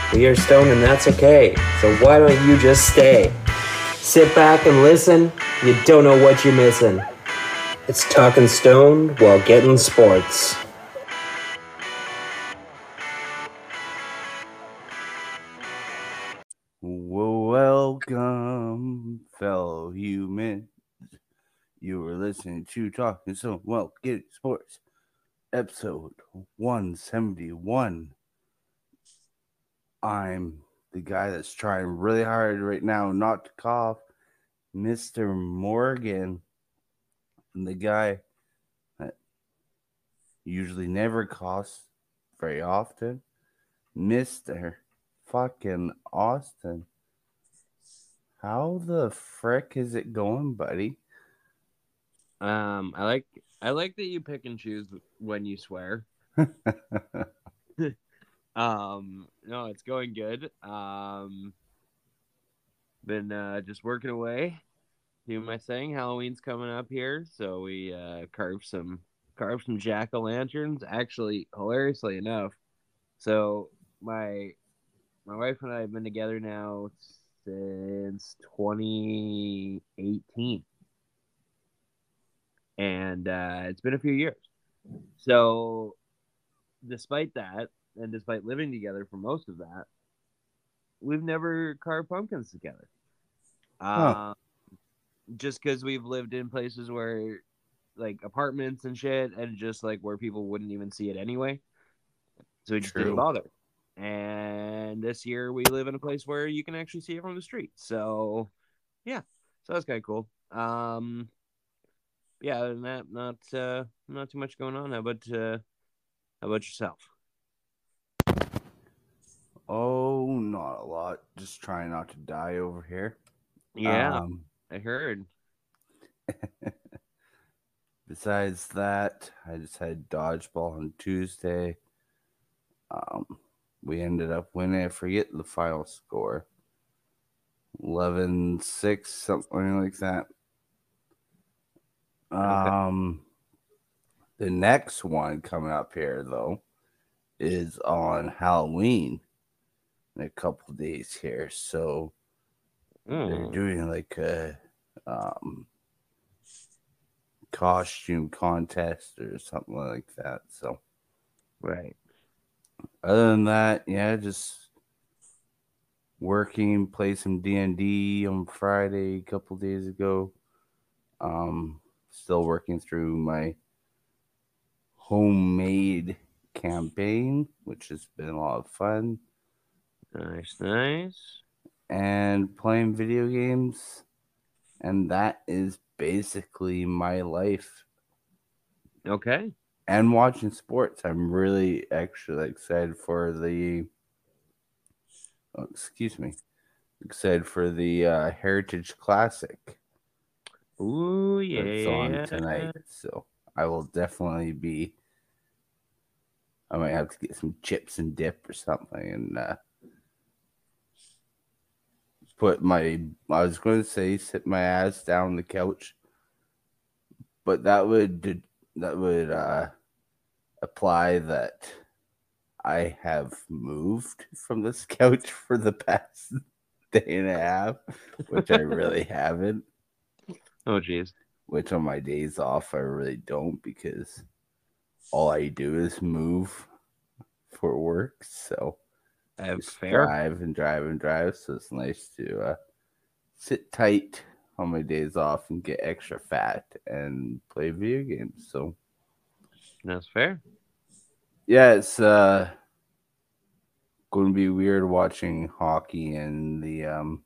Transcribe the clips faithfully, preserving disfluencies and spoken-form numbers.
We are stoned and that's okay. So why don't you just stay? Sit back and listen. You don't know what you're missing. It's Talking Stoned while getting sports. Welcome, fellow humans. You were listening to Talking Stoned while getting sports, episode one seventy-one. I'm the guy that's trying really hard right now not to cough, Mister Morgan, and the guy that usually never coughs very often, Mister fucking Austin. How the frick is it going, buddy? Um, I like I like that you pick and choose when you swear. um, no, it's going good. Um, been uh, just working away, doing my thing. Halloween's coming up here, so we uh, carved some carved some jack o' lanterns. Actually, hilariously enough, so my my wife and I have been together now since twenty eighteen, and uh, it's been a few years. So, despite that, and despite living together for most of that, we've never carved pumpkins together. Huh. Uh, just because we've lived in places where, like, apartments and shit, and just like where people wouldn't even see it anyway. So we just didn't True. bother. And this year we live in a place where you can actually see it from the street. So, yeah, so that's kind of cool. Um, yeah, other than that, not uh, not too much going on. How about uh, how about yourself? Oh, not a lot. Just trying not to die over here. Yeah, Um, I heard. besides that, I just had dodgeball on Tuesday. Um, we ended up winning. I forget the final score. eleven six, something like that. Okay. Um, the next one coming up here, though, is on Halloween in a couple days here. So they're Mm, doing like a um, costume contest or something like that. So right. other than that, yeah, just working, play some D and D on Friday a couple days ago. Um, still working through my homemade campaign, which has been a lot of fun, Nice, nice. and playing video games. And that is basically my life. Okay. And watching sports. I'm really actually excited for the. Oh, excuse me. Excited for the uh, Heritage Classic Ooh, that's on yeah. tonight. So I will definitely be. I might have to get some chips and dip or something and uh, put my. I was going to say sit my ass down on the couch, but that would that would uh, apply that I have moved from this couch for the past day and a half, which I really haven't. Oh, jeez. Which on my days off, I really don't because all I do is move for work. So Uh, just fair. drive and drive and drive. So it's nice to uh, sit tight on my days off and get extra fat and play video games. So That's fair. yeah, it's uh, going to be weird watching hockey in the um,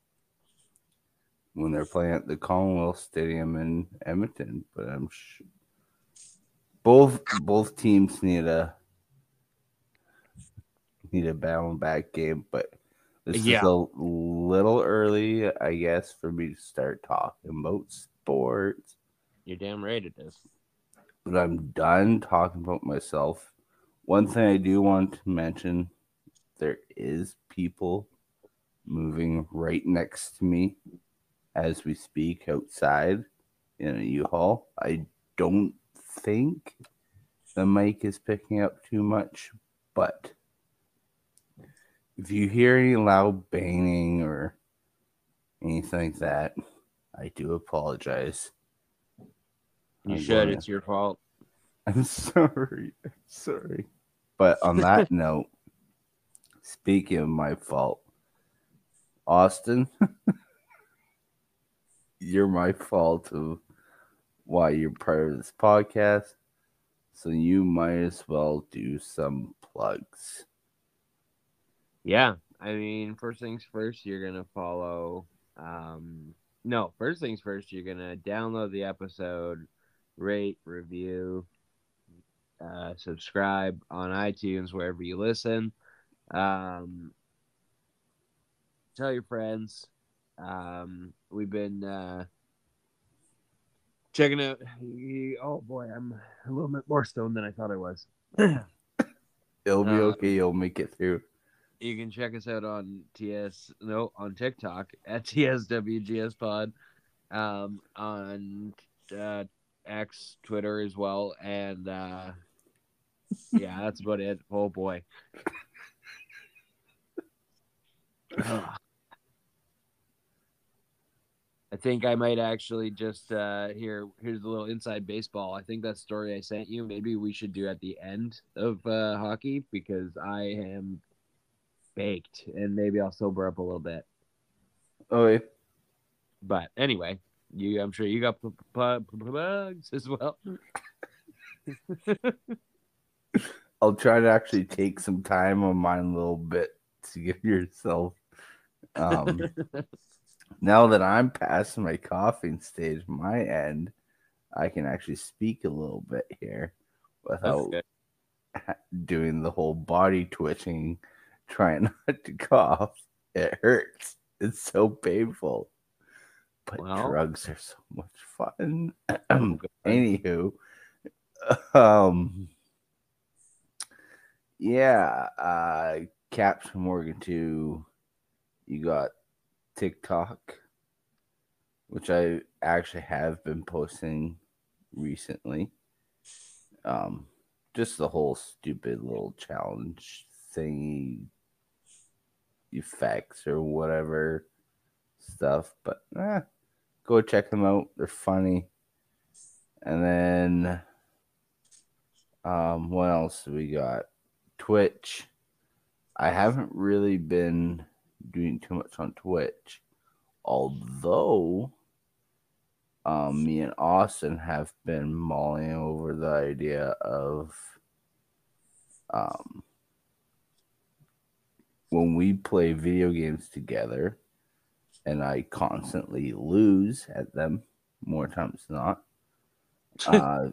when they're playing at the Commonwealth Stadium in Edmonton. But I'm sh- both both teams need a need a bound back game, but this is Yeah. a little early, I guess, for me to start talking about sports. You're damn right it is. But I'm done talking about myself. One thing I do want to mention, there is people moving right next to me as we speak outside in a U-Haul. I don't think the mic is picking up too much, but if you hear any loud banging or anything like that, I do apologize. You I'm should. going It's your fault. I'm sorry. I'm sorry. But on that note, speaking of my fault, Austin, you're my fault of why you're part of this podcast. So you might as well do some plugs. Yeah. I mean, first things first, you're going to follow. Um, no, first things first, you're going to download the episode, rate, review, uh, subscribe on iTunes, wherever you listen. Um, tell your friends. Um, we've been uh, checking out. Oh boy, I'm a little bit more stoned than I thought I was. It'll be Um, okay. You'll make it through. You can check us out on T S no on TikTok at T S W G S Pod, um, on uh, X, Twitter as well, and uh, yeah, that's about it. Oh boy. Ugh. I think I might actually just uh here here's a little inside baseball. I think that story I sent you, maybe we should do at the end of uh hockey because I am baked and maybe I'll sober up a little bit. Okay. But anyway, you I'm sure you got p- p- p- plugs as well. I'll try to actually take some time on mine a little bit to give yourself. Um, now that I'm past my coughing stage, my end, I can actually speak a little bit here without good. doing the whole body twitching, trying not to cough. It hurts. It's so painful. But Well, drugs are so much fun. oh, God. Anywho, um, yeah, uh, Captain Morgan two, you got TikTok, which I actually have been posting recently. Um, just the whole stupid little challenge thingy effects or whatever stuff, but eh, go check them out. They're funny. And then, um, what else do we got? Twitch. I haven't really been doing too much on Twitch, although um, me and Austin have been mulling over the idea of um, when we play video games together and I constantly lose at them more times than not, uh,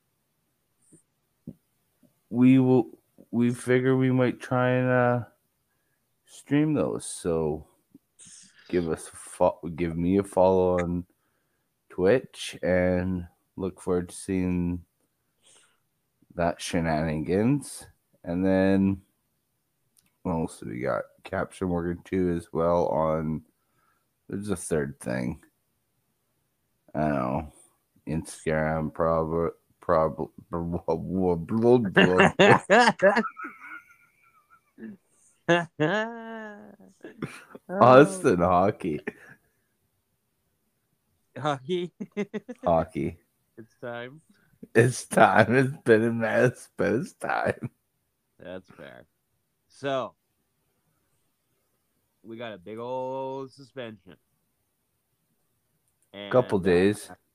we will we figure we might try and uh, stream those. So give us a fo- give me a follow on Twitch and look forward to seeing that shenanigans. And then what else do we got? Capture Morgan two as well on. There's a third thing. I don't know. Instagram, probably. Probably. Austin hockey. Hockey. Hockey. It's time. It's time. It's been a mess, but it's time. That's fair. So we got a big old suspension. And, Couple days. Uh,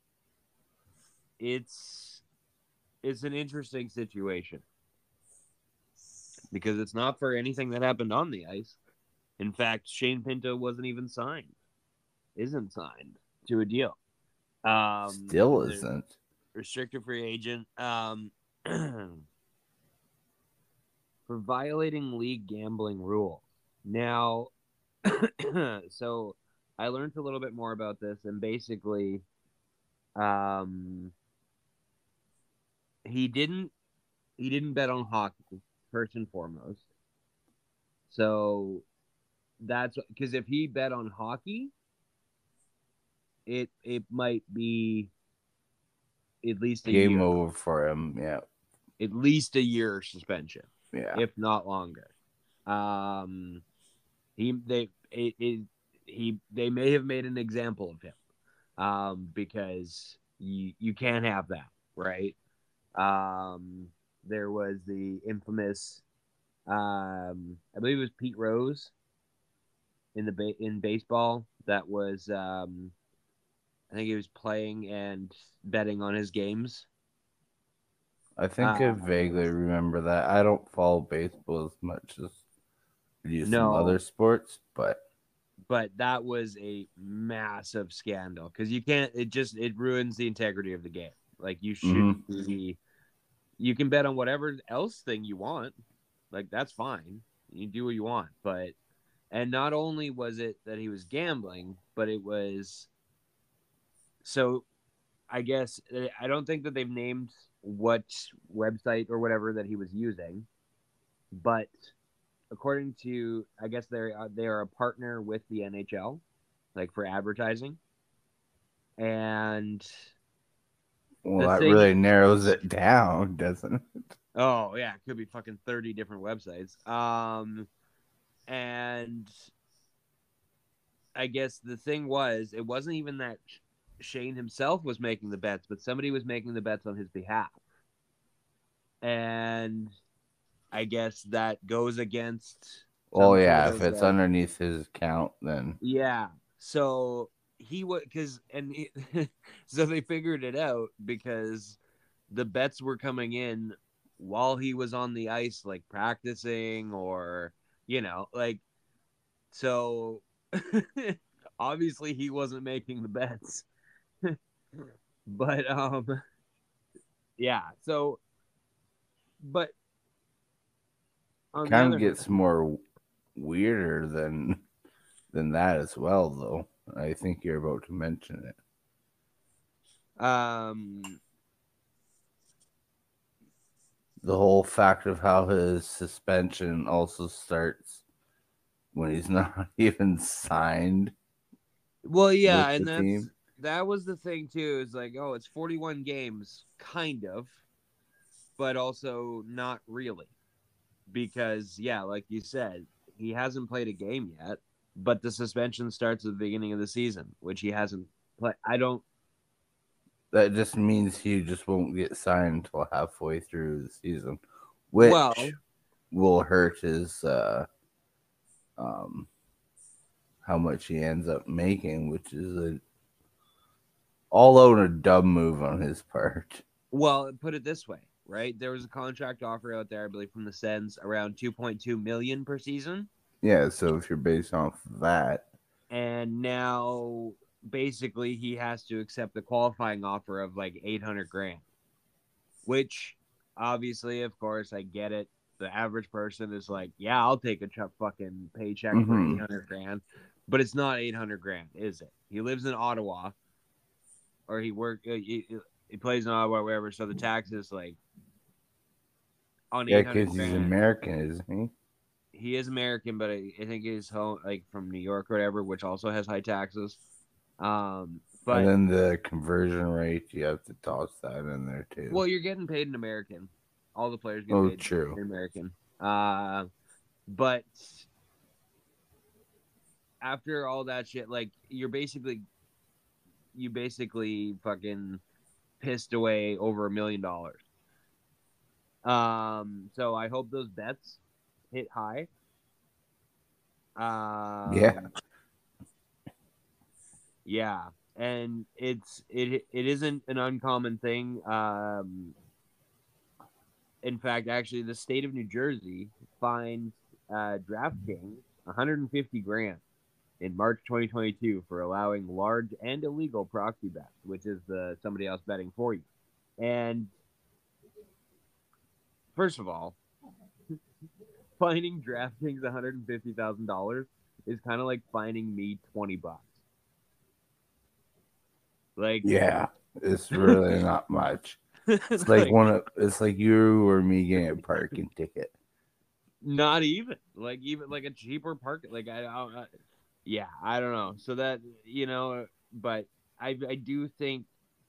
it's it's an interesting situation because it's not for anything that happened on the ice. In fact, Shane Pinto wasn't even signed, isn't signed to a deal. Um, Still isn't. Restricted free agent. Um, for violating league gambling rules. Now, so I learned a little bit more about this, and basically, um, he didn't he didn't bet on hockey first and foremost. So that's because if he bet on hockey, it it might be at least a Game year. over for him. Yeah. At least a year suspension. Yeah. If not longer. Um, He they it, it, he they may have made an example of him, um, because you you can't have that, right? Um, there was the infamous, um, I believe it was Pete Rose in the ba- in baseball that was, um, I think he was playing and betting on his games. I think I Uh, vaguely remember that. I don't follow baseball as much as I do some no, other sports, but but that was a massive scandal because you can't. It just it ruins the integrity of the game. Like you mhm. shouldn't be. You can bet on whatever else thing you want. Like that's fine. You do what you want, but and not only was it that he was gambling, but it was so. I guess I don't think that they've named what website or whatever that he was using, but according to I guess they're uh, they are a partner with the N H L, like for advertising, and Well, the that thing really narrows it down, doesn't it? oh yeah, it could be fucking thirty different websites. Um, and I guess the thing was, it wasn't even that Shane himself was making the bets, but somebody was making the bets on his behalf. And I guess that goes against Well, some sort yeah, if of it's like, underneath his account, then yeah. So he would because and he, so they figured it out because the bets were coming in while he was on the ice, like practicing or you know, like so. Obviously, he wasn't making the bets, but um, yeah. So, but on the kind of other gets hand, more weirder than than that as well, though. I think you're about to mention it. um, The whole fact of how his suspension also starts when he's not even signed well, with yeah, the and that's team. that was the thing too. Is like, oh, it's forty-one games, kind of, but also not really, because yeah, like you said, he hasn't played a game yet, but the suspension starts at the beginning of the season, which he hasn't played. I don't. That just means he just won't get signed until halfway through the season, Well, which will hurt his uh, um, how much he ends up making, which is a all out a dumb move on his part. well, put it this way, right? There was a contract offer out there, I believe, from the Sens around two point two million per season, Yeah, so if you're based off of that, and now basically he has to accept the qualifying offer of like eight hundred grand, which obviously, of course, I get it. The average person is like, yeah, I'll take a ch- fucking paycheck for mm-hmm. eight hundred grand, but it's not eight hundred grand, is it? He lives in Ottawa, or he work uh, he, he plays in Ottawa, wherever. So the tax is like on Yeah, eight hundred because he's grand. American, isn't he? He is American, but I, I think he's home like from New York or whatever, which also has high taxes. Um, And but then the conversion rate, you have to toss that in there too. well, you're getting paid in American. All the players get Oh, paid true. in American. Uh, but after all that shit, like you're basically you basically fucking pissed away over a million dollars. Um, so I hope those bets hit high. Yeah. Um, yeah, and it's it it isn't an uncommon thing. Um, in fact, actually, the state of New Jersey fined uh, DraftKings one hundred fifty grand in March twenty twenty-two for allowing large and illegal proxy bets, which is the somebody else betting for you. And first of all, finding DraftKings one hundred fifty thousand dollars is kind of like finding me twenty bucks. Like, Yeah, it's really not much. It's like, like one of it's like you or me getting a parking ticket. not even like even like a cheaper park. Like I, I, I yeah, I don't know. So that you know, but I I do think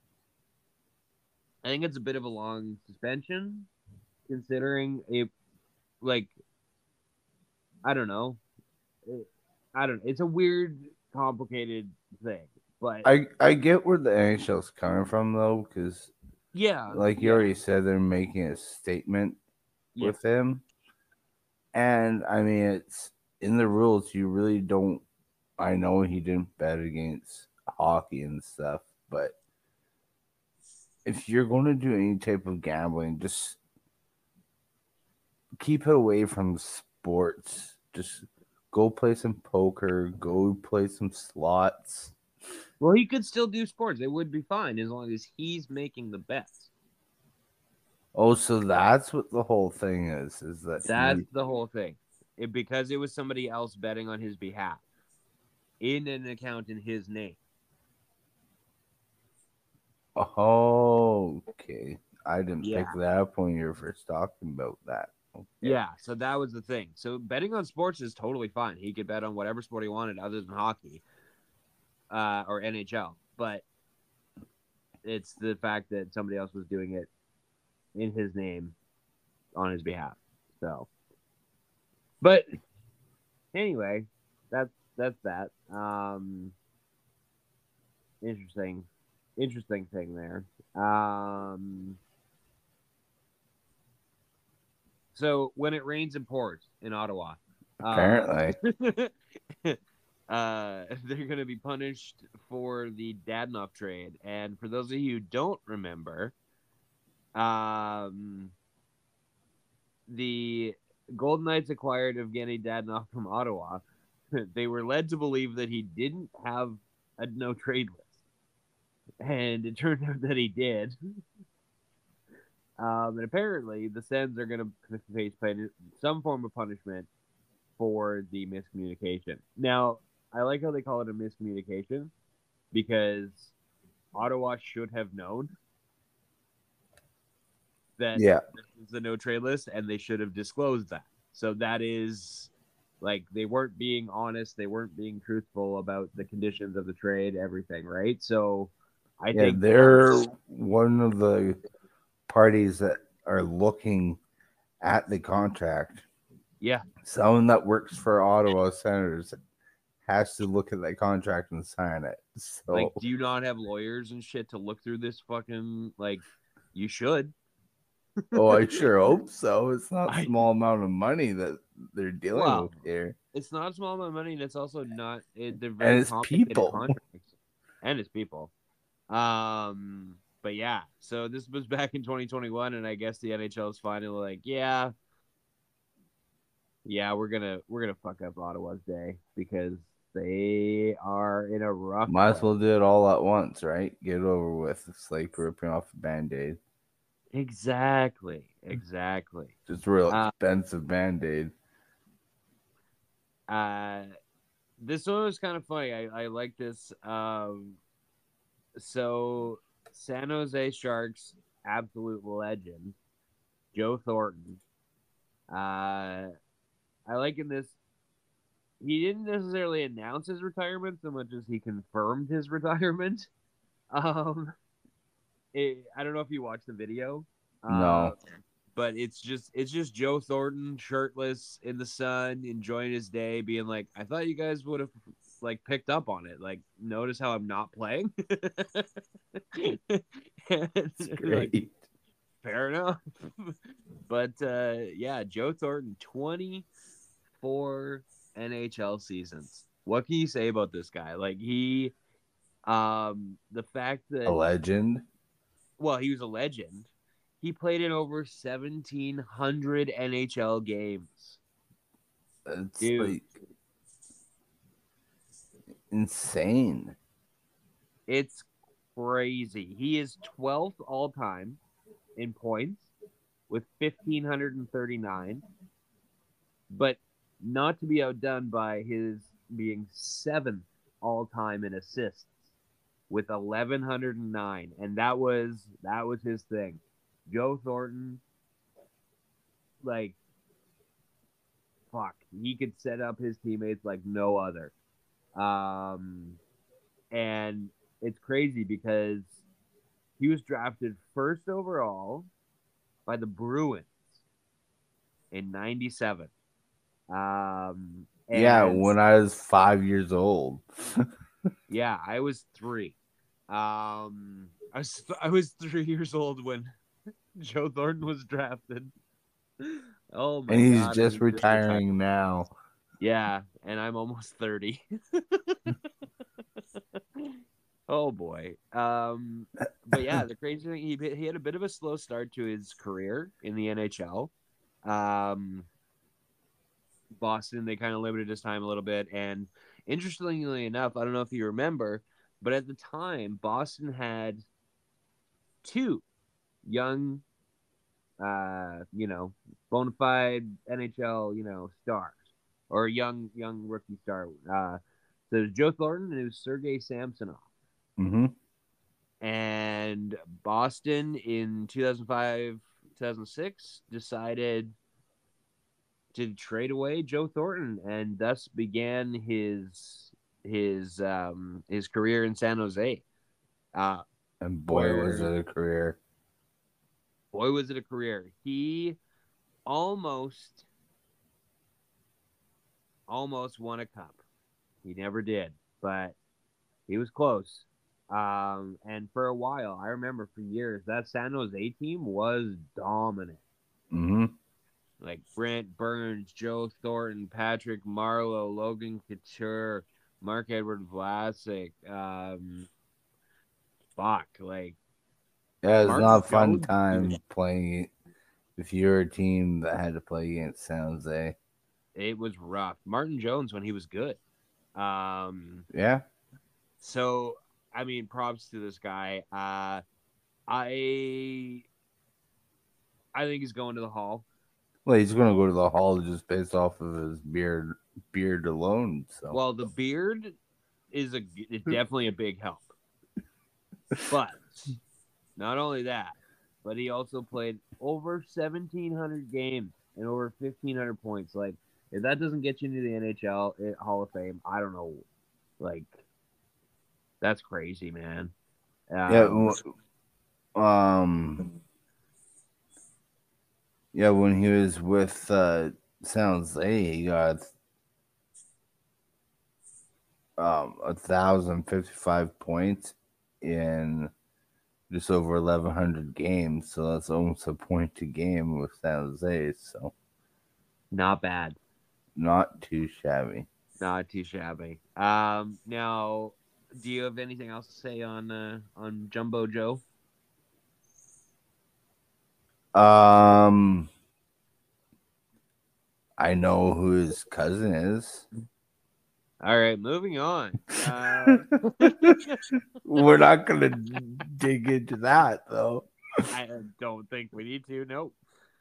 I think it's a bit of a long suspension considering it. Like I don't know. I don't know. It's a weird, complicated thing, but I I get where the N H L's coming from though, because yeah, like you yeah, already said, they're making a statement yeah, with him, and I mean it's in the rules. You really don't. I know he didn't bet against hockey and stuff, but if you're going to do any type of gambling, just keep it away from sports. Just go play some poker, go play some slots. Well, he could still do sports. It would be fine as long as he's making the bets. Oh, so that's what the whole thing is, is that That's he, the whole thing. It, because it was somebody else betting on his behalf in an account in his name. oh, okay. I didn't Yeah. pick that up when you were first talking about that. Okay. Yeah, so that was the thing. So betting on sports is totally fine. He could bet on whatever sport he wanted other than hockey uh, or N H L. But it's the fact that somebody else was doing it in his name on his behalf. So, but anyway, that's that's that. Um, interesting, interesting thing there. Um, so when it rains and pours in Ottawa, uh, Apparently. uh, they're going to be punished for the Dadonov trade. And for those of you who don't remember, um, the Golden Knights acquired Evgeny Dadonov from Ottawa. They were led to believe that he didn't have a no trade list, and it turned out that he did. Um, and apparently, the Sens are going to face some form of punishment for the miscommunication. Now, I like how they call it a miscommunication because Ottawa should have known that Yeah. this is the no trade list, and they should have disclosed that. So that is like they weren't being honest, they weren't being truthful about the conditions of the trade, everything, right? So I Yeah, think they're one of the parties that are looking at the contract. Yeah. Someone that works for Ottawa Senators has to look at that contract and sign it. So, like, do you not have lawyers and shit to look through this fucking, like, you should. oh, I sure hope so. It's not I- a small amount of money that they're dealing Well, with here. It's not a small amount of money, and it's also not. It, they're And very it's complicated people. contracts, and it's people. Um, but yeah, so this was back in twenty twenty-one, and I guess the N H L is finally like, yeah, yeah, we're gonna we're gonna fuck up Ottawa's day because they are in a rough. Might as place. well do it all at once, right? Get it over with. It's like ripping off a band-aid. Exactly, exactly. Just real Uh, expensive band-aid. Uh, this one was kind of funny. I, I like this. Um, so San Jose Sharks absolute legend, Joe Thornton. Uh, I like in this. He didn't necessarily announce his retirement so much as he confirmed his retirement. Um, it, I don't know if you watched the video. Uh, No. But it's just it's just Joe Thornton shirtless in the sun, enjoying his day, being like, I thought you guys would have like picked up on it. Like, notice how I'm not playing. It's great. Like, fair enough. But uh, yeah, Joe Thornton, twenty-four N H L seasons. What can you say about this guy? Like he, um, the fact that A legend. well, he was a legend. He played in over seventeen hundred N H L games. It's Dude. like insane. It's crazy. He is twelfth all time in points with one thousand five hundred thirty-nine, but not to be outdone by his being seventh all time in assists with eleven oh nine, and that was that was his thing. Joe Thornton, like, fuck, he could set up his teammates like no other. Um, and it's crazy because he was drafted first overall by the Bruins in ninety-seven. Um, And yeah, when I was five years old. yeah, I was three. Um, I was I was three years old when Joe Thornton was drafted. Oh my And he's god! just He's retiring retired. now. Yeah, and I'm almost thirty. Oh boy. Um, but yeah, the crazy thing, he he had a bit of a slow start to his career in the N H L. Um, Boston, they kind of limited his time a little bit, and interestingly enough, I don't know if you remember, but at the time, Boston had two young, uh, you know, bona fide N H L, you know, stars or young young rookie star. Uh, so it was Joe Thornton and it was Sergei Samsonov. Mm-hmm. And Boston in two thousand five, two thousand six decided to trade away Joe Thornton, and thus began his his um, his career in San Jose. Uh, And boy, was where it a career. boy was it a career. He almost almost won a cup. He never did, but he was close. Um, and for a while, I remember for years that San Jose team was dominant. Mm-hmm. Like Brent Burns, Joe Thornton, Patrick Marleau, Logan Couture, Mark Edward Vlasic, um, fuck, like Yeah, it's Martin not a fun Jones. time Dude, playing if you're a team that had to play against San Jose. it was rough. Martin Jones when he was good. Um, Yeah. so I mean, props to this guy. Uh, I I think he's going to the Hall. Well, he's going to go to the Hall just based off of his beard beard alone. So. Well, the beard is a is definitely a big help, but not only that, but he also played over seventeen hundred games and over fifteen hundred points. Like, if that doesn't get you into the N H L Hall of Fame, I don't know. Like, that's crazy, man. Um, yeah. Um. Yeah, when he was with uh, San Jose, he got um a thousand fifty-five points in just over eleven hundred games, so that's almost a point a game with San Jose. So not bad, not too shabby. not too shabby. Um, now, do you have anything else to say on uh, on Jumbo Joe? Um, I know who his cousin is. All right, moving on. Uh, We're not gonna dig into that though. I don't think we need to. Nope.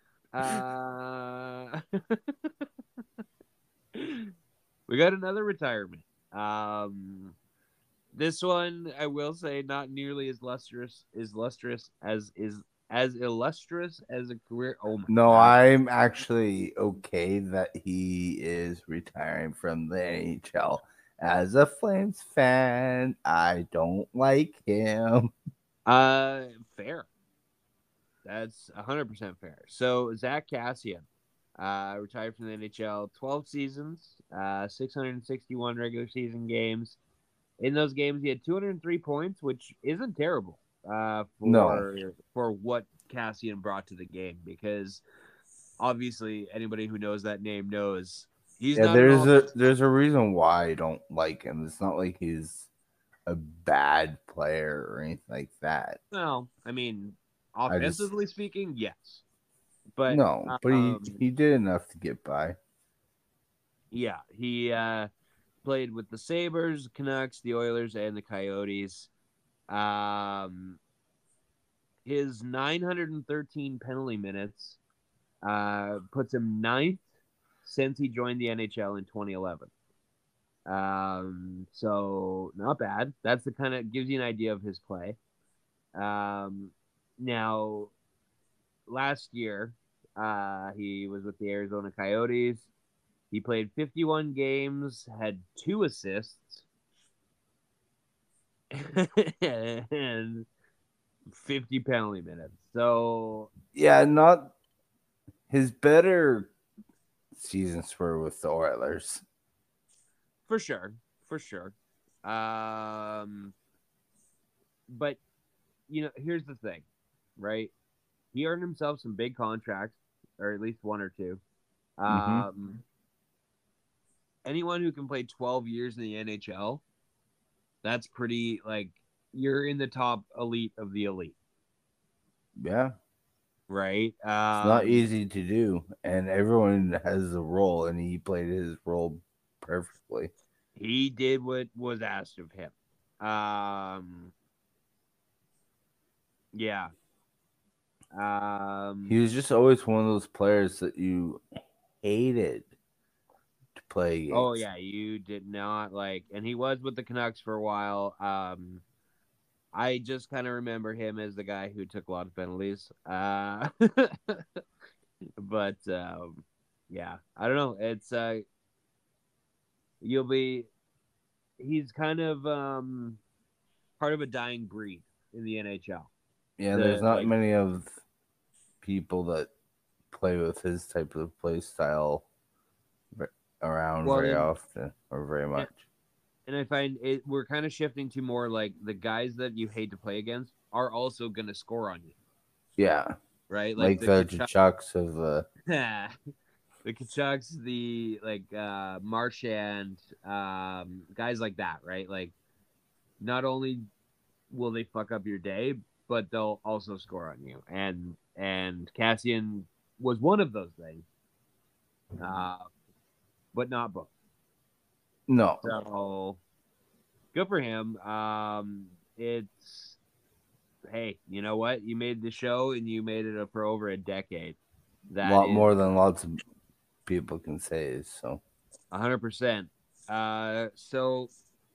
Uh, we got another retirement. Um, this one, I will say, not nearly as lustrous, as lustrous as is as illustrious as a career. Oh my No, God. I'm actually okay that he is retiring from the N H L. As a Flames fan, I don't like him. Uh, fair. That's one hundred percent fair. So, Zach Kassian uh, retired from the N H L, twelve seasons, uh, six hundred sixty-one regular season games. In those games, he had two hundred three points, which isn't terrible uh, for No. for what Kassian brought to the game. Because obviously, anybody who knows that name knows he's Yeah, not. there's an a there's a reason why I don't like him. It's not like he's a bad player or anything like that. Well, I mean, I just offensively speaking, yes, but no, but he um, he did enough to get by. yeah, he uh, played with the Sabres, Canucks, the Oilers, and the Coyotes. Um, his nine hundred thirteen penalty minutes uh, puts him ninth since he joined the N H L in twenty eleven. Um, so not bad. That's the kind of gives you an idea of his play. Um, now, last year, uh, he was with the Arizona Coyotes. He played fifty-one games, had two assists, and fifty penalty minutes. So Yeah, not his better seasons were with the Oilers. For sure, for sure. Um, but you know, here's the thing, right? He earned himself some big contracts, or at least one or two. Mm-hmm. Um, anyone who can play twelve years in the N H L, that's pretty like you're in the top elite of the elite, Yeah. right? It's not Um, easy to do, and everyone has a role, and he played his role perfectly. he did what was asked of him. Um, yeah. Um, He was just always one of those players that you hated to play against. oh yeah, you did not like, and he was with the Canucks for a while. Um, I just kind of remember him as the guy who took a lot of penalties. Uh, but um, yeah, I don't know. It's uh, you'll be. He's kind of um part of a dying breed in the N H L. Yeah, there's The not like, many of people that play with his type of play style ve- around well, very and often or very and, much. and I find it we're kind of shifting to more like the guys that you hate to play against are also going to score on you, Yeah, right? Like like the the Kachuk, Chucks of uh, the Kachucks, the like uh, Marchand, um, guys like that, right? Like not only will they fuck up your day, but they'll also score on you. And and Cassian was one of those things, uh, but not both. no, So good for him. Um, it's hey, you know what? You made the show and you made it for over a decade. a That lot is more than lots of people can say. So a hundred percent. Uh, so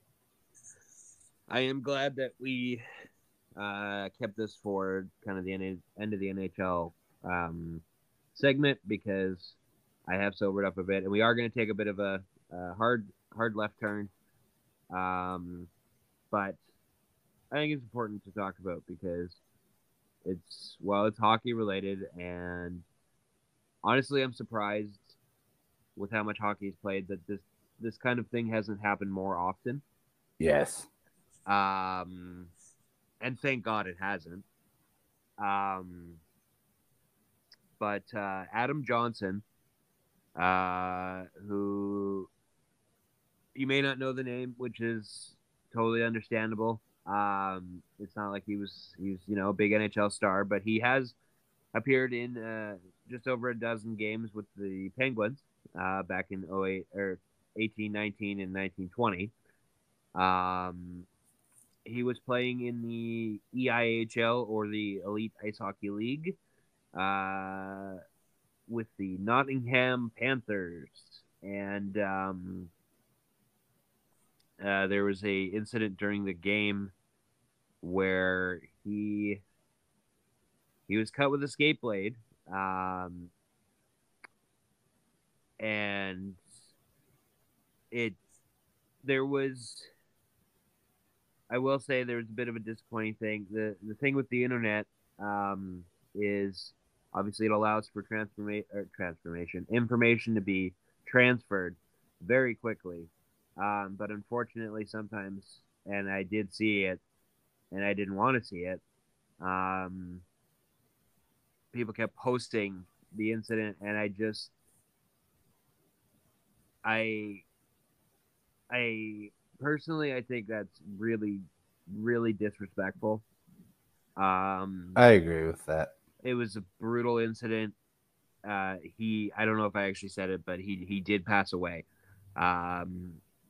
I am glad that we uh, kept this for kind of the end of the N H L um, segment because I have sobered up a bit, and we are going to take a bit of a, a hard hard left turn. Um, but I think it's important to talk about because it's well, it's hockey related, and honestly, I'm surprised with how much hockey is played that this this kind of thing hasn't happened more often. yes, Um, and thank God it hasn't. Um, but uh, Adam Johnson, uh, who you may not know the name, which is totally understandable. Um, it's not like he was he's you know a big N H L star, but he has appeared in uh, just over a dozen games with the Penguins uh, back in oh eight or eighteen nineteen and nineteen twenty. Um, he was playing in the E I H L or the Elite Ice Hockey League uh, with the Nottingham Panthers, and um, uh, there was a incident during the game where he he was cut with a skate blade, um, and it there was I will say there was a bit of a disappointing thing. The the thing with the internet um, is obviously it allows for transforma- or transformation information to be transferred very quickly. Um, but unfortunately, sometimes, and I did see it, and I didn't want to see it. Um, people kept posting the incident, and I just, I, I personally, I think that's really, really disrespectful. Um, I agree with that. it was a brutal incident. Uh, he, I don't know if I actually said it, but he he did pass away. Um,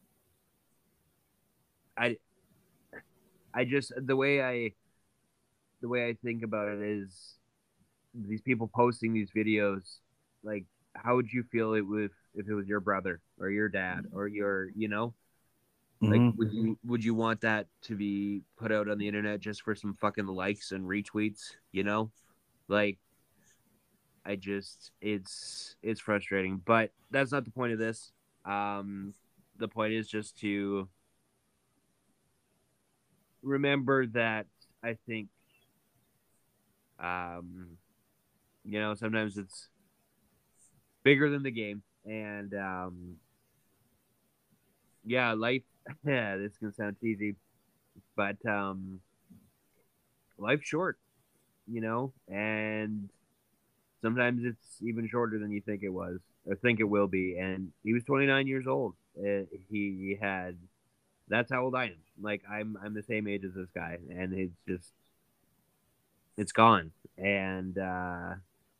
I I just the way I the way I think about it is these people posting these videos. Like, how would you feel it with if it was your brother or your dad or your you know like hmm would you would you want that to be put out on the internet just for some fucking likes and retweets? You know, like I just it's it's frustrating, but that's not the point of this. Um, the point is just to remember that I think, um, you know, sometimes it's bigger than the game, and um, yeah, life. Yeah, this can sound cheesy, but um, life's short, you know, and sometimes it's even shorter than you think it was or think it will be. And he was twenty-nine years old. Uh, he had that's how old I am. Like I'm I'm the same age as this guy, and it's just it's gone. And uh,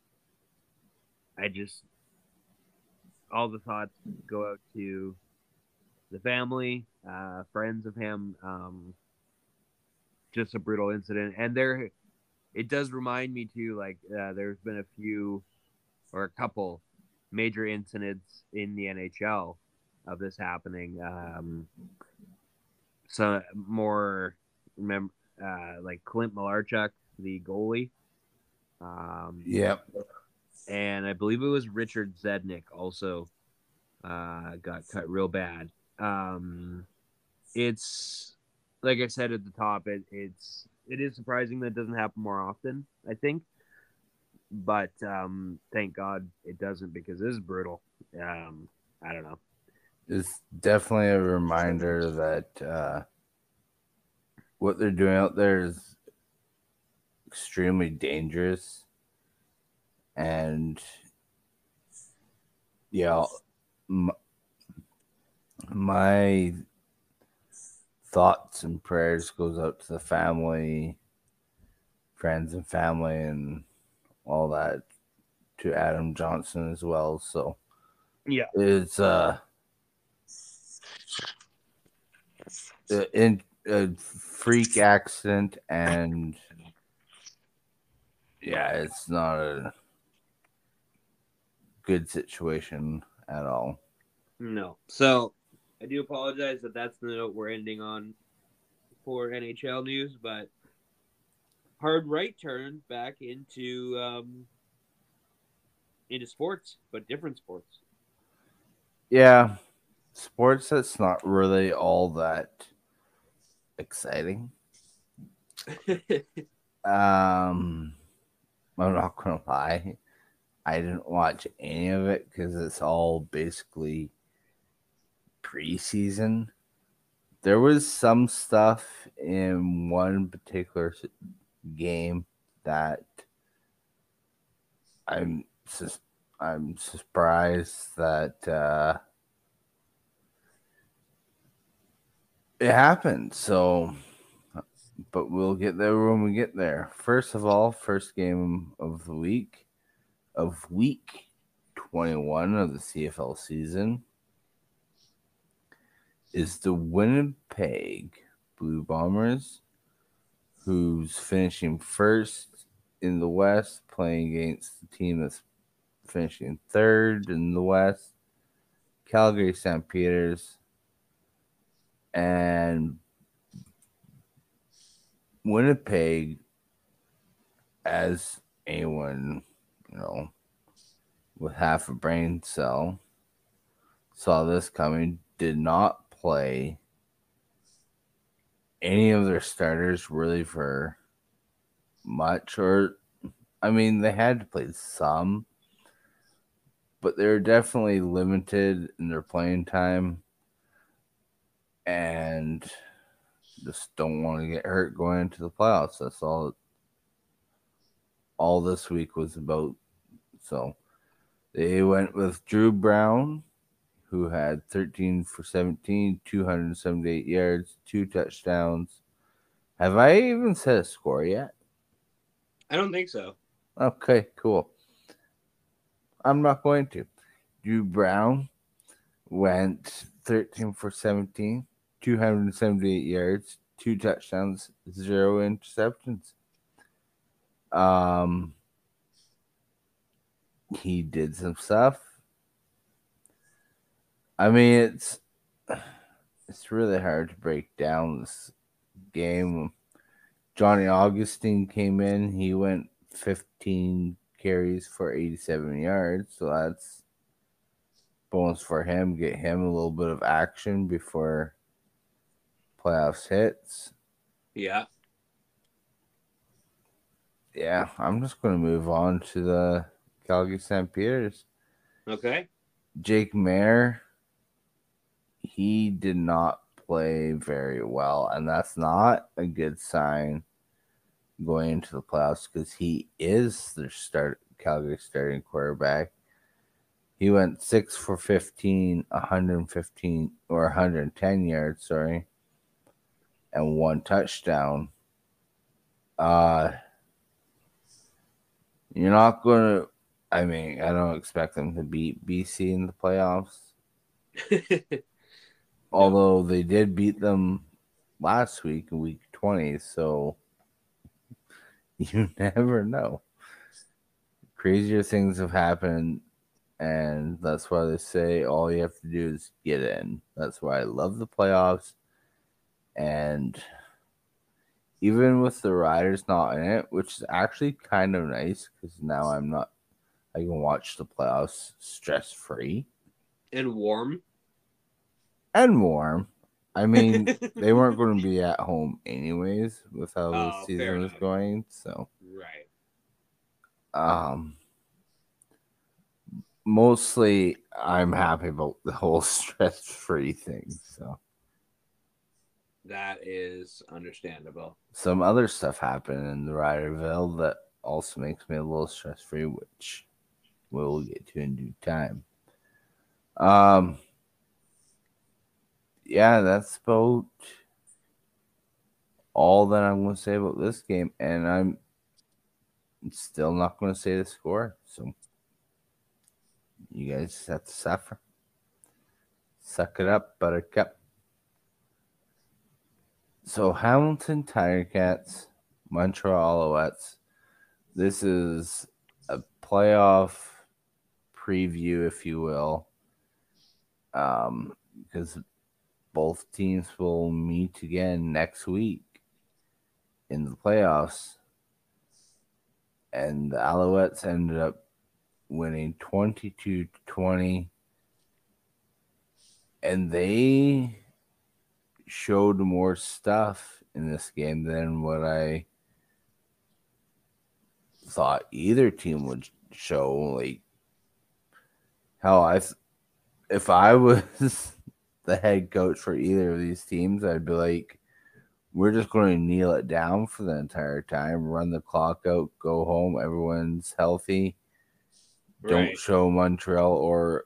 I just all the thoughts go out to the family, uh, friends of him. Um, just a brutal incident, and there it does remind me too. Like uh, there's been a few or a couple major incidents in the N H L of this happening. Um, so more remember uh, like Clint Malarchuk, the goalie, um, Yep. and I believe it was Richard Zednik also uh, got cut real bad. Um, it's like I said at the top, it, it's it is surprising that it doesn't happen more often. I think, but um, thank God it doesn't because it is brutal. Um, I don't know. It's definitely a reminder that uh, what they're doing out there is extremely dangerous. And yeah, m- my thoughts and prayers goes out to the family, friends and family, and all that, to Adam Johnson as well. So Yeah, it's uh a, in, a freak accident, and yeah, it's not a good situation at all. no. So I do apologize that that's the note we're ending on for N H L news, but hard right turn back into um, into sports, but different sports. Yeah, sports that's not really all that exciting. Um, I'm not gonna lie, I didn't watch any of it because it's all basically preseason. There was some stuff in one particular game that I'm sus- I'm surprised that uh, it happened. So, but we'll get there when we get there. First of all, first game of the week of week twenty-one of the C F L season is the Winnipeg Blue Bombers, who's finishing first in the West, playing against the team that's finishing third in the West, Calgary Saint Peters. And Winnipeg, as anyone, you know, with half a brain cell, saw this coming, did not play any of their starters really for much. Or, I mean, they had to play some, but they're definitely limited in their playing time and just don't want to get hurt going into the playoffs. That's all all this week was about. So they went with Drew Brown, who had thirteen for seventeen, two hundred seventy-eight yards, two touchdowns. Have I even said a score yet? I don't think so. Okay, cool. I'm not going to. Drew Brown went thirteen for seventeen, two hundred seventy-eight yards, two touchdowns, zero interceptions. Um, he did some stuff. I mean, it's it's really hard to break down this game. Johnny Augustine came in. He went fifteen carries for eighty-seven yards, so that's bonus for him. Get him a little bit of action before playoffs hits. Yeah. Yeah, I'm just going to move on to the Calgary Saint Peters. Okay. Jake Mayer, he did not play very well, and that's not a good sign going into the playoffs because he is their start Calgary starting quarterback. He went six for fifteen, one hundred fifteen or one hundred ten yards, sorry, and one touchdown. Uh, you're not going to, I mean, I don't expect them to beat B C in the playoffs. Although they did beat them last week in week twenty, so you never know. Crazier things have happened, and that's why they say all you have to do is get in. That's why I love the playoffs. And even with the Riders not in it, which is actually kind of nice because now I'm not, I can watch the playoffs stress free. And warm. And warm. I mean, they weren't going to be at home anyways with how the Oh, season fair was enough. going. So, Right. um, mostly I'm happy about the whole stress free thing. So, That is understandable. some other stuff happened in the Riderville that also makes me a little stress free, which we'll get to in due time. Um, yeah, that's about all that I'm going to say about this game, and I'm still not going to say the score. So you guys just have to suffer. Suck it up, buttercup. So Hamilton Tiger Cats, Montreal Alouettes. This is a playoff preview, if you will, um, because both teams will meet again next week in the playoffs. And the Alouettes ended up winning twenty-two to twenty. And they showed more stuff in this game than what I thought either team would show. Like, hell, I, if I was the head coach for either of these teams, I'd be like, we're just going to kneel it down for the entire time, run the clock out, go home, everyone's healthy. Right. Don't show Montreal or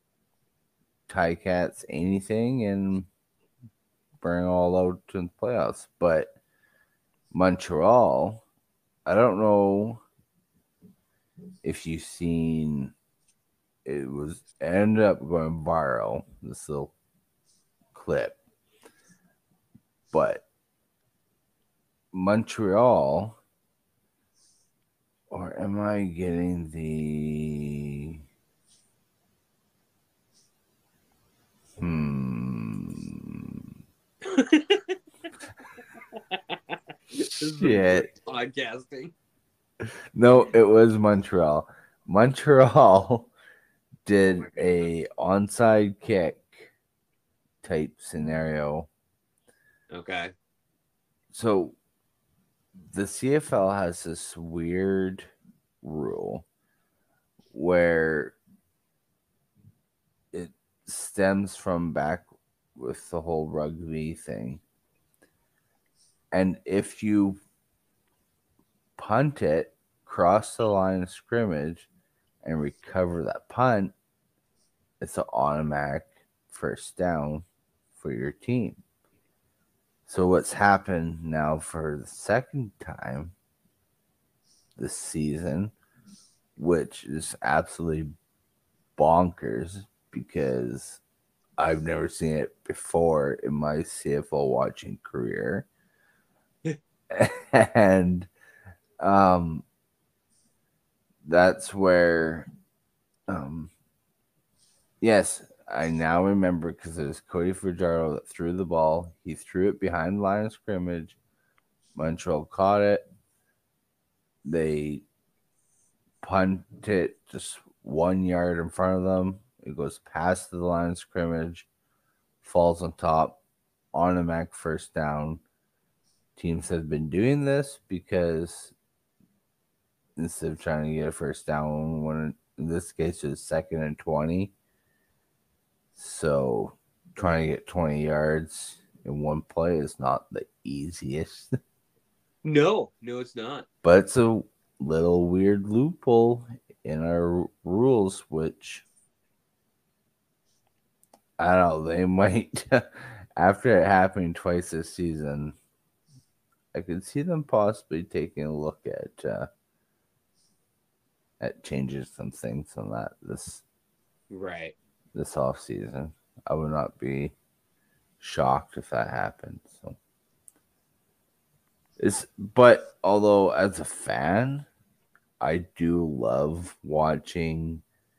Ticats anything and bring all out to the playoffs. But Montreal, I don't know if you've seen, it was ended up going viral, this little clip. But Montreal, or am I getting the hmm shit Podcasting. No, it was Montreal. Montreal did Oh a onside kick type scenario. Okay. So the C F L has this weird rule where it stems from back with the whole rugby thing. And if you punt it, cross the line of scrimmage, and recover that punt, it's an automatic first down for your team. So what's happened now for the second time this season, which is absolutely bonkers because I've never seen it before in my C F L watching career. and um, that's where, um, yes, I now remember because it was Cody Fajardo that threw the ball. He threw it behind the line of scrimmage. Montreal caught it. They punt it just one yard in front of them. It goes past the line of scrimmage, falls on top, automatic first down. Teams have been doing this because instead of trying to get a first down, when in this case it was second and twenty. So trying to get twenty yards in one play is not the easiest. No, no, it's not. But it's a little weird loophole in our rules, which I don't know, they might, after it happening twice this season, I could see them possibly taking a look at uh, at changing some things on that this Right. this off season. I would not be shocked if that happened. So, it's but although as a fan, I do love watching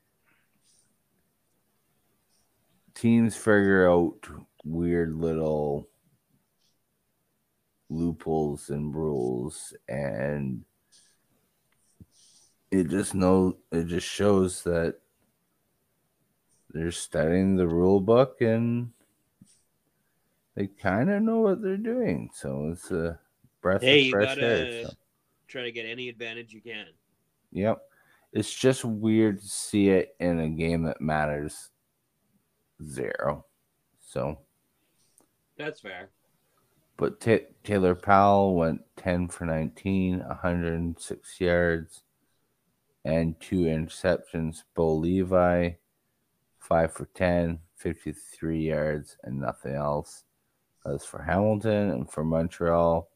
teams figure out weird little loopholes and rules, and it just know it just shows that they're studying the rule book and they kind of know what they're doing. So it's a breath Hey, of you fresh gotta air. So. try to get any advantage you can. Yep. It's just weird to see it in a game that matters zero. So. That's fair. But T- Taylor Powell went ten for nineteen, one hundred six yards, and two interceptions. Bo Levi, five for ten, fifty-three yards, and nothing else. That's for Hamilton. And for Montreal,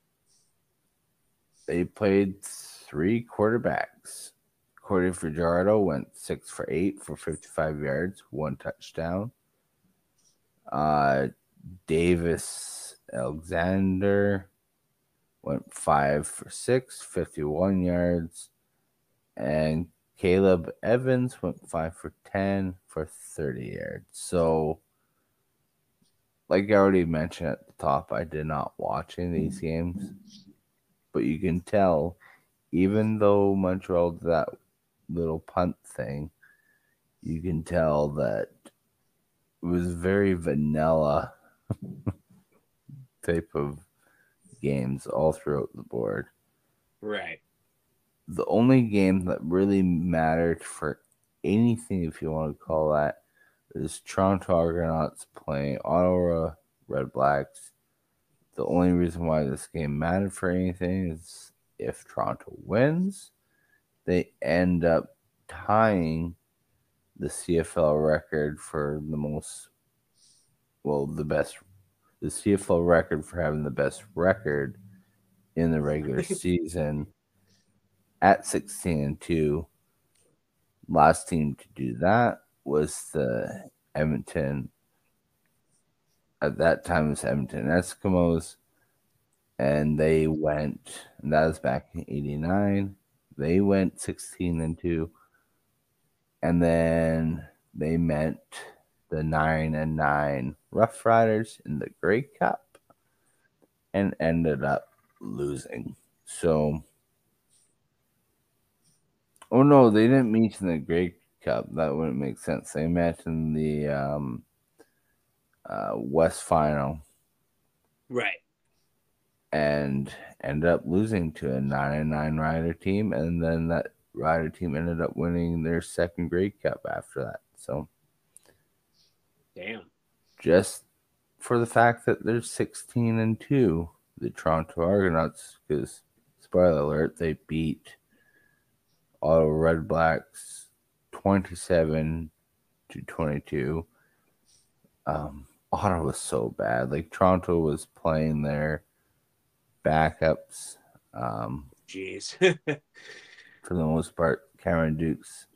they played three quarterbacks. Corey Fajardo went six for eight for fifty-five yards, one touchdown. Uh, Davis Alexander went five for six, fifty-one yards. And Caleb Evans went five for ten for thirty yards. So, like I already mentioned at the top, I did not watch any of these games. But you can tell, even though Montreal did that little punt thing, you can tell that it was very vanilla type of games all throughout the board. Right. The only game that really mattered for anything, if you want to call that, is Toronto Argonauts playing Ottawa Red Blacks. The only reason why this game mattered for anything is if Toronto wins, they end up tying the C F L record for the most, well, the best, the C F L record for having the best record in the regular season at sixteen and two. Last team to do that was the Edmonton. At that time, it was Edmonton Eskimos, and they went, and that was back in eighty-nine. They went sixteen and two, and then they met the nine and nine Rough Riders in the Grey Cup and ended up losing. So, oh no, they didn't meet in the Grey Cup. That wouldn't make sense. They met in the um, uh, West Final. Right. And ended up losing to a nine and nine Rider team, and then that Rider team ended up winning their second Grey Cup after that. So, damn. Just for the fact that they're sixteen and two, the Toronto Argonauts, because spoiler alert, they beat Ottawa Red Blacks twenty-seven to twenty-two. Um, Ottawa was so bad. Like Toronto was playing their backups. Um, Jeez. for the most part, Cameron Dukes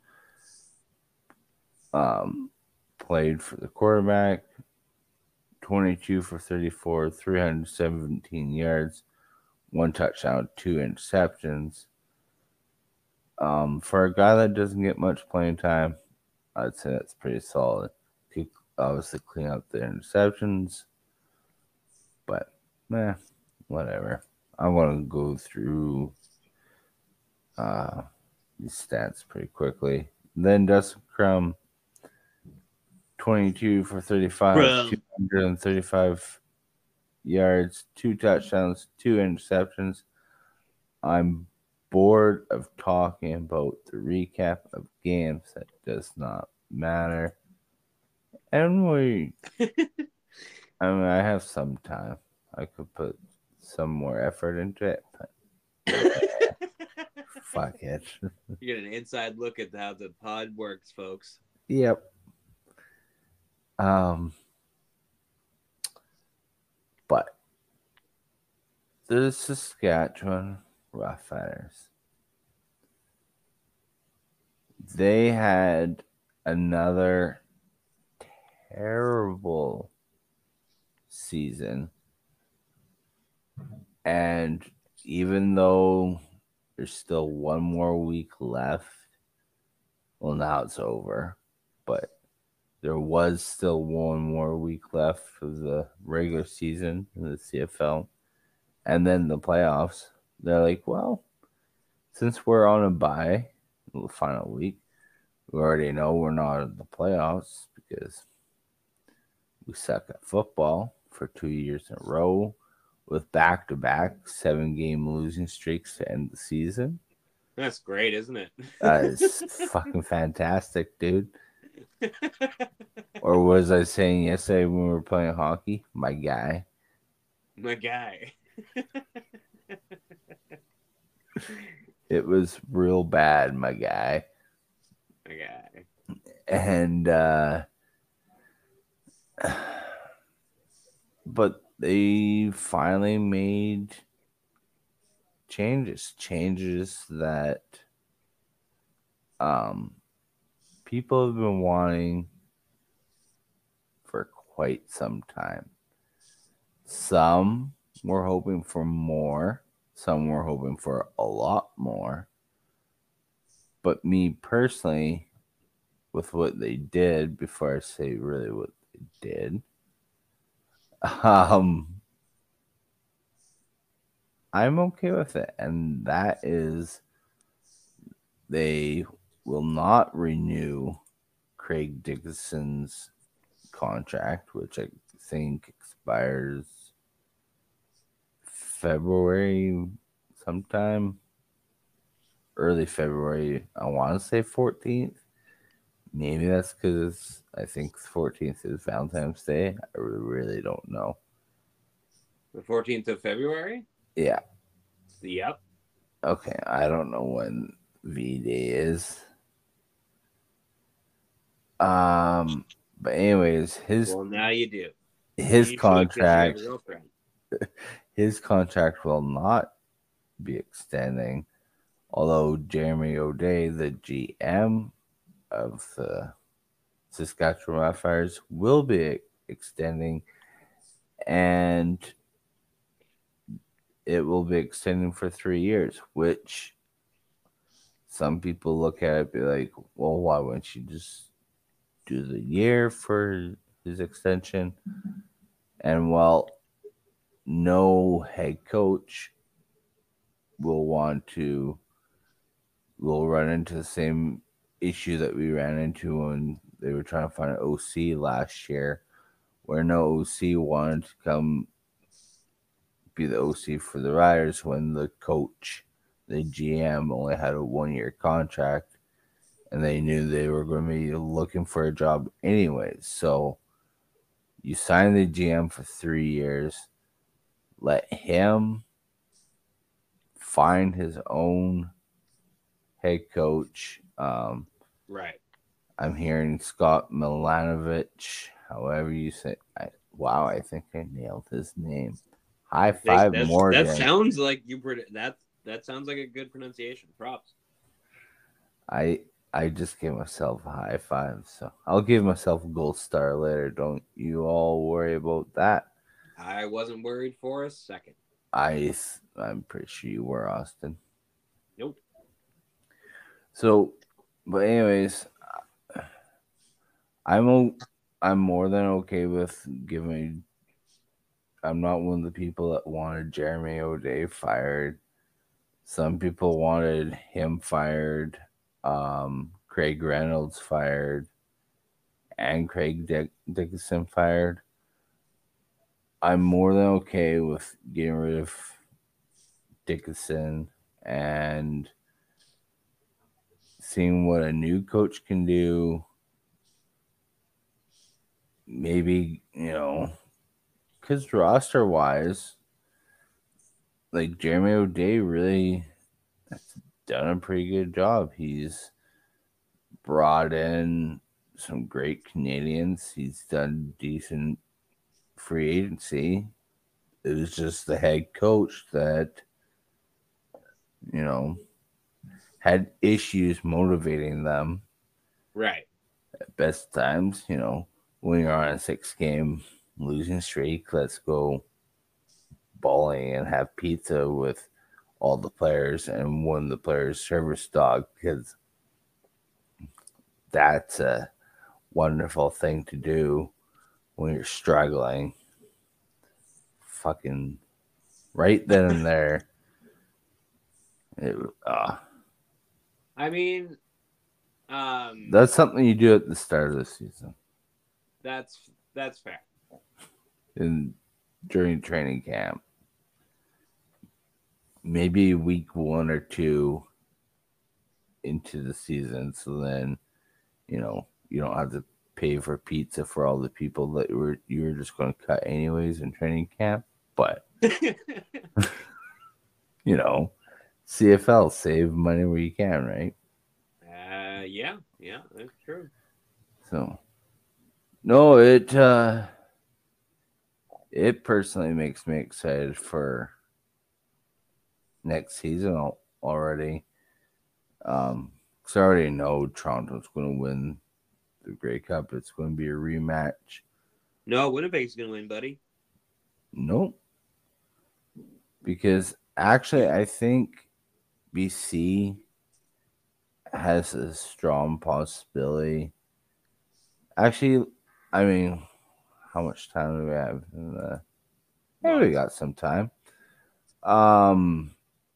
um, played for the quarterback, twenty-two for thirty-four, three hundred seventeen yards, one touchdown, two interceptions. Um, for a guy that doesn't get much playing time, I'd say that's pretty solid. He obviously clean up the interceptions, but meh, whatever. I want to go through uh, these stats pretty quickly. Then Dustin Crum, twenty-two for thirty-five, Bro. two hundred thirty-five yards, two touchdowns, two interceptions. I'm bored of talking about the recap of games that does not matter. And we, I mean, I have some time. I could put some more effort into it, but fuck it. You get an inside look at how the pod works, folks. Yep. Um, but the Saskatchewan Roughriders, they had another terrible season. And even though there's still one more week left, well, now it's over, but there was still one more week left of the regular season in the C F L and then the playoffs. They're like, well, since we're on a bye the final week, we already know we're not in the playoffs because we suck at football for two years in a row with back-to-back seven-game losing streaks to end the season. That's great, isn't it? That is fucking fantastic, dude. Or was I saying yesterday when we were playing hockey? My guy. My guy. It was real bad, my guy. My guy. And, uh, but they finally made changes, changes that um, people have been wanting for quite some time. Some were hoping for more, some were hoping for a lot more. But me personally, with what they did, before I say really what they did, um, I'm okay with it. And that is they will not renew Craig Dickinson's contract, which I think expires February sometime, early February. I want to say fourteenth. Maybe that's because I think fourteenth is Valentine's Day. I really don't know. The fourteenth of February? Yeah. Yep. Okay, I don't know when V Day is. Um, but anyways, his Well, now you do. his You should, 'cause you have a contract girlfriend. his contract will not be extending, although Jeremy O'Day, the G M of the Saskatchewan Roughriders, will be extending, and it will be extending for three years, which some people look at it and be like, well, why wouldn't you just do the year for his extension? And while no head coach will want to, will run into the same issue that we ran into when they were trying to find an O C last year, where no O C wanted to come be the O C for the Riders when the coach, the G M, only had a one-year contract, and they knew they were going to be looking for a job anyways. So you sign the G M for three years, let him find his own head coach. Um, Right. I'm hearing Scott Milanovich, however you say. I, wow, I think I nailed his name. High five, That's- Morgan. That sounds like you. Pred- that that sounds like a good pronunciation. Props. I I just gave myself a high five, so I'll give myself a gold star later. Don't you all worry about that. I wasn't worried for a second. I I'm pretty sure you were, Austin. Nope. So, but anyways, I'm o- I'm more than okay with giving. I'm not one of the people that wanted Jeremy O'Day fired. Some people wanted him fired, um, Craig Reynolds fired, and Craig Dick- Dickinson fired. I'm more than okay with getting rid of Dickinson and seeing what a new coach can do maybe, you know, because roster wise, like Jeremy O'Day really has done a pretty good job. He's brought in some great Canadians. He's done decent free agency. It was just the head coach that, you know, had issues motivating them Right. at best times. You know, when you're on a six game losing streak, let's go bowling and have pizza with all the players and one of the players' service dog, because that's a wonderful thing to do when you're struggling. Fucking right then and there. It, uh, I mean, um, that's something you do at the start of the season that's that's fair. and during training camp. Maybe week one or two into the season, so then, you know, you don't have to pay for pizza for all the people that you were you were just going to cut anyways in training camp. But you know, C F L, save money where you can, right? uh, yeah, yeah, that's true. So, no, it uh, it personally makes me excited for next season al- already. Um, because I already know Toronto's going to win the Grey Cup. It's going to be a rematch. No, Winnipeg's gonna win, buddy. Nope. Because actually, I think B C has a strong possibility. Actually, I mean, how much time do we have? In the... Yeah, we got some time. Um,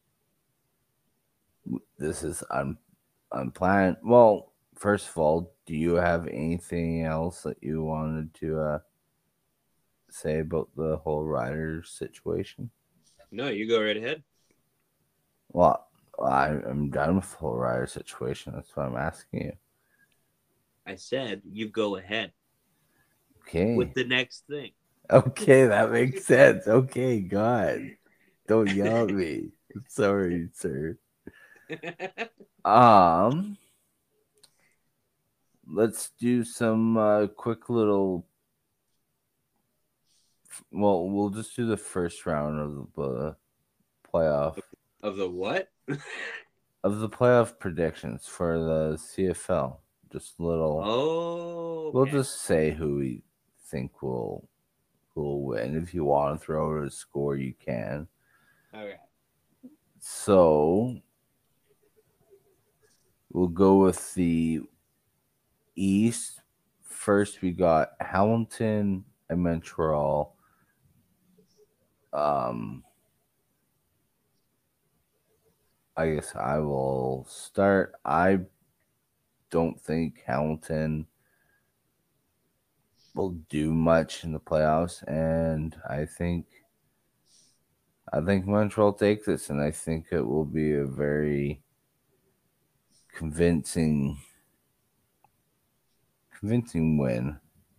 this is un- unplanned. Well, first of all, do you have anything else that you wanted to uh, say about the whole Riders situation? No, you go right ahead. Well, I, I'm done with the whole Rider situation. That's why I'm asking you. I said you go ahead Okay. with the next thing. Okay, that makes sense. Okay, God. Don't yell at me. Sorry, sir. Um, let's do some uh, quick little. Well, we'll just do the first round of the playoff Of the what? of the playoff predictions for the C F L. Just little. Oh, We'll okay. just say who we think will will win. If you want to throw out a score, you can. Okay. So we'll go with the East. First, we got Hamilton and Montreal. Um, I guess I will start. I don't think Hamilton will do much in the playoffs, and I think I think Montreal takes this, and I think it will be a very convincing convincing win.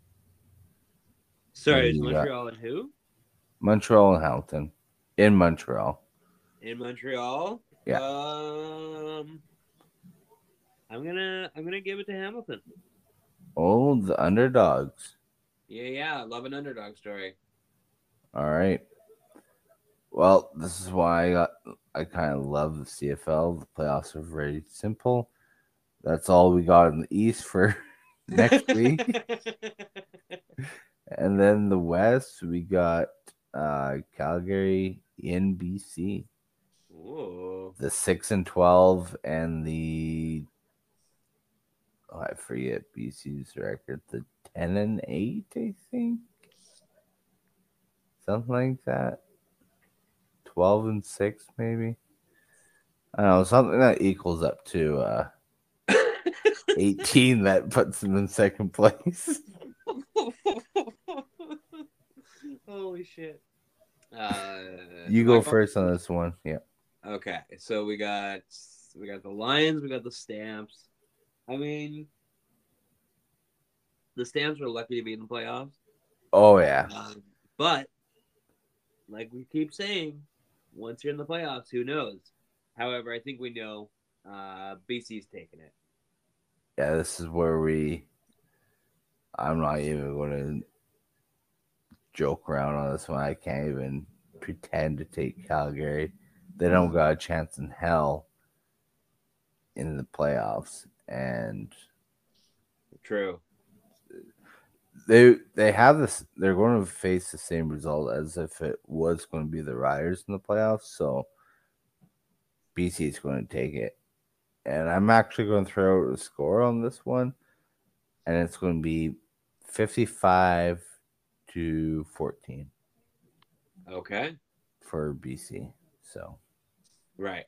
Sorry, is You got Montreal and who? Montreal and Hamilton in Montreal. In Montreal? Yeah. Um, I'm gonna I'm gonna give it to Hamilton. Oh, the underdogs. Yeah, yeah, love an underdog story. All right. Well, this is why I got. I kind of love the C F L. The playoffs are very simple. That's all we got in the East for next week. And then the West, we got uh, Calgary in B C. Ooh. The six and twelve and the oh, I forget B C's record. The ten and eight, I think, something like that. Twelve and six, maybe. I don't know, something that equals up to uh, eighteen. That puts them in second place. Holy shit. Uh, You am go I going- first on this one. Yeah. Okay, so we got we got the Lions, we got the Stamps. I mean, the Stamps were lucky to be in the playoffs. Oh yeah. Um, but like we keep saying, once you're in the playoffs, who knows? However, I think we know uh, B C's taking it. Yeah, this is where we. I'm not even going to joke around on this one. I can't even pretend to take Calgary. They don't got a chance in hell in the playoffs, and True. they they have this. They're going to face the same result as if it was going to be the Riders in the playoffs. So B C is going to take it, and I'm actually going to throw out a score on this one, and it's going to be fifty-five to fourteen. Okay. For B C. So right.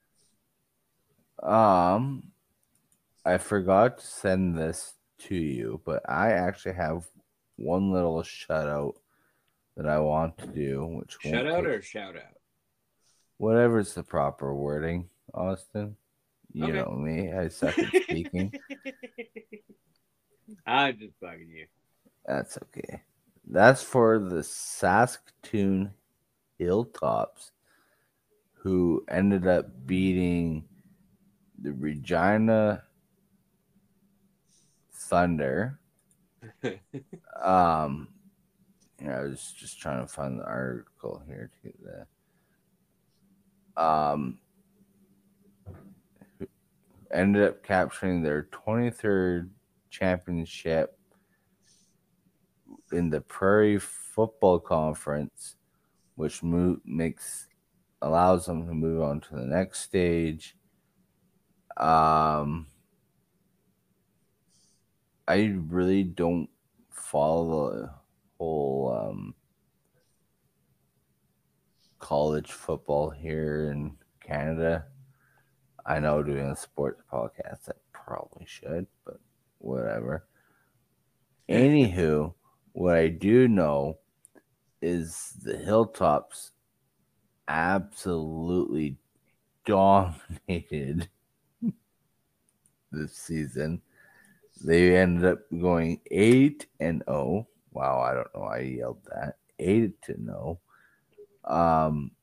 Um I forgot to send this to you, but I actually have one little shout out that I want to do, which shout out take... or shout out? Whatever's the proper wording, Austin. You okay. know me. I suck at speaking. I'm just bugging you. That's okay. That's for the Saskatoon Hilltops, who ended up beating the Regina Thunder. um, yeah, I was just trying to find the article here to get that. Um, ended up capturing their twenty-third championship in the Prairie Football Conference, which move, makes allows them to move on to the next stage. Um, I really don't follow the whole um, college football here in Canada. I know doing a sports podcast, I probably should, but whatever. Anywho, what I do know is the Hilltops absolutely dominated this season. They ended up going eight and oh. Wow, I don't know. I yelled that. Eight to no. Um,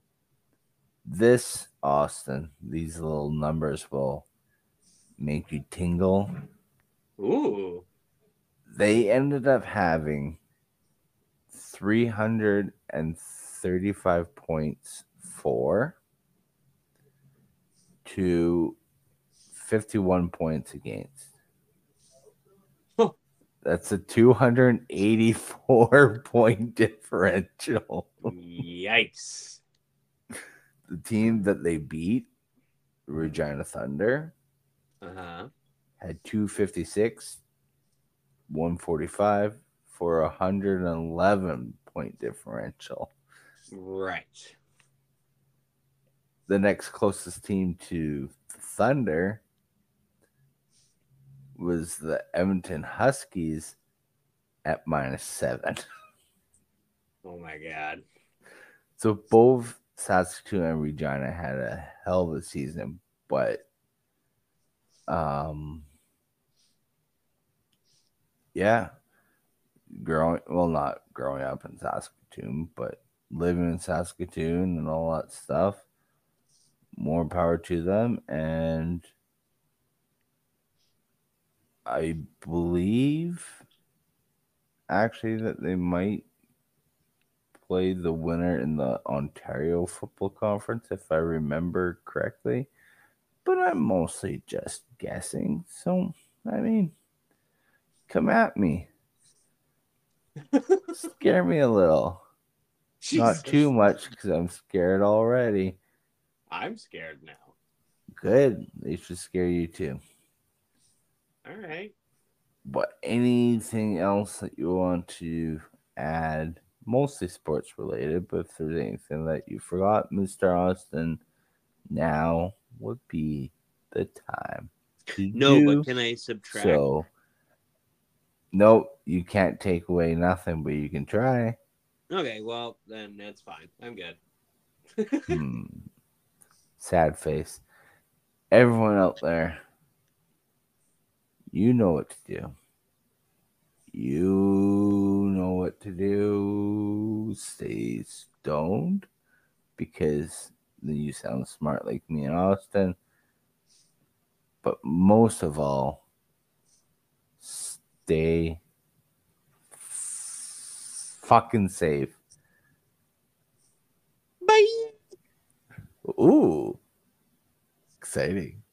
this Austin, these little numbers will make you tingle. Ooh. They ended up having three hundred thirty-five points for to fifty-one points against. Huh. That's a two hundred eighty-four point differential. Yikes. The team that they beat, Regina Thunder, uh-huh. had two fifty-six, one forty-five for a one hundred eleven point differential. Right. The next closest team to Thunder was the Edmonton Huskies at minus seven. Oh my God. So both Saskatoon and Regina had a hell of a season, but um, yeah, growing well, not growing up in Saskatoon, but living in Saskatoon and all that stuff. More power to them, and I believe actually that they might play the winner in the Ontario Football Conference, if I remember correctly. But I'm mostly just guessing. So, I mean, come at me. Scare me a little. Jesus. Not too much, because I'm scared already. I'm scared now. Good. They should scare you too. All right. But anything else that you want to add? Mostly sports related, but if there's anything that you forgot, Mister Austin, now would be the time to no, do. But can I subtract? So, no, you can't take away nothing, but you can try. Okay, well, then that's fine. I'm good. hmm. Sad face. Everyone out there, you know what to do. you know what to do. Stay stoned, because then you sound smart like me and Austin. But most of all, stay f- fucking safe. Bye. Ooh, exciting.